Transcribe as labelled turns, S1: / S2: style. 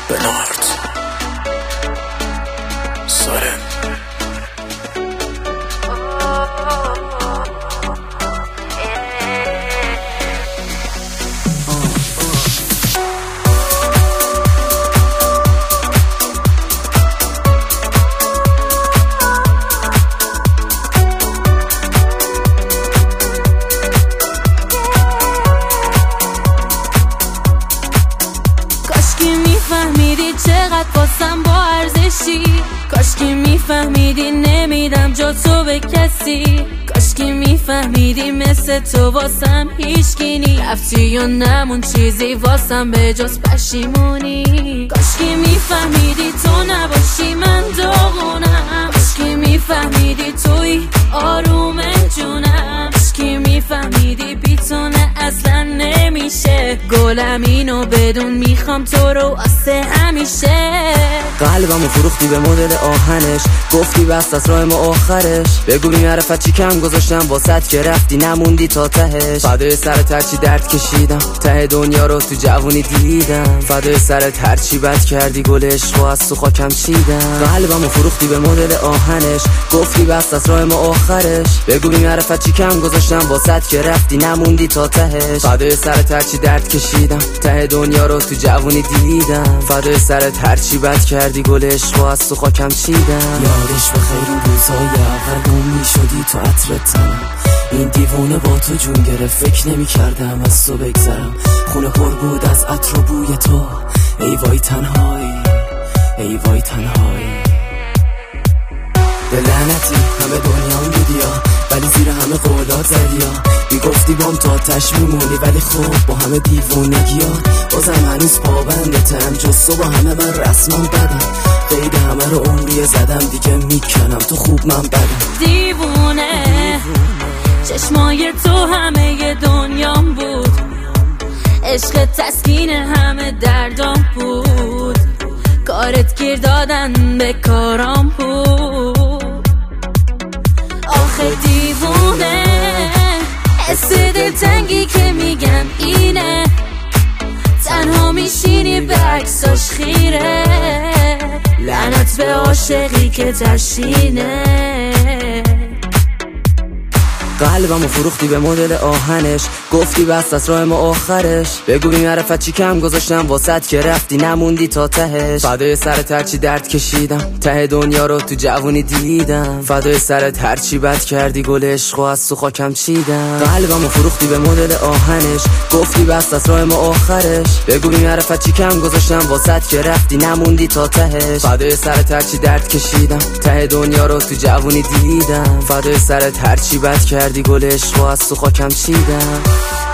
S1: بنارد سارن
S2: میفهمیدی چقدر واسم با ارزشی، کاشکی میفهمیدی نمیدم جا تو به کسی، کاشکی میفهمیدی مثل تو واسم هیچکی نی، رفتی و نمون چیزی واسم به جز پشیمونی، کاشکی میفهمیدی تو نباشی من داغونم، کاشکی میفهمیدی توی آروم جونم، کاشکی میفهمیدی بی تو نه اصلا نمیشه، گلم اینو بدون میخوام تو رو واسه همیشه.
S3: قلبمو فروختی به مدل آهنش، گفتی بست از راه ما آخرش، بگو بی‌معرفت چی کم گذاشتم واسط که رفتی نموندی تا تهش، فدای سرت هرچی درد کشیدم ته دنیا رو تو جوونی دیدم، فدای سرت هرچی بد کردی گل عشقو از تو خاکم چیدم. قلبمو فروختی به مدل آهنش، گفتی بست از راه ما آخرش، بگو بی‌معرفت چی کم گذاشتم واسط که رفتی نموندی تا تهش، فدای سرت هرچی درد کشیدم ته دنیا رو تو جوونی دیدم، فدای سرت هرچی بد کردی گل عشقو از تو خاکم چیدم.
S1: یادش بخیر اون روزهای اول گم میشدی تو عطر تنم، این دیوونه با تو جون گرفت، فکر نمی کردم از تو بگذرم، خونه پر بود از عطر و بوی تو، ای وای تنهایی ای وای تنهایی. به لعنتی همه دنیام بودیا ولی زیر همه قولات زدیا، میگفتی بام تا آتش میمونی ولی خب با همه دیوونگیات بازم هنوز پابندتم، جز تو با همه من رسما بدم، قید همه رو عمری زدم دیگه میکنم تو خوب من بدم.
S2: دیوونه چشمای تو همه دنیام بود، عشق تسکین همه دردام بود، کارت گیر دادن به کارام بود، آخه دیوونه حس دلتنگی که میگم اینه، تنها میشینی به عکساش خیره، لعنت به عاشقی که تشینه.
S3: قلبمو فروختی به مدل آهنش، گفتی بست از راه ما آخرش، بگو بی‌معرفت چی کم گذاشتم واسط که رفتی نموندی تا تهش، فدای سرت هرچی درد کشیدم ته دنیا رو تو جوونی دیدم، فدای سرت هرچی بد کردی گل عشقو از تو خاکم چیدم. قلبمو فروختی به مدل آهنش، گفتی بست از راه ما آخرش، بگو بی‌معرفت چی کم گذاشتم واسط که رفتی نموندی تا تهش، فدای سرت هرچی درد کشیدم ته دنیا رو تو جوونی دیدم، فدای سرت هرچی بد کردی گل عشقو از تو خاکم چیدم.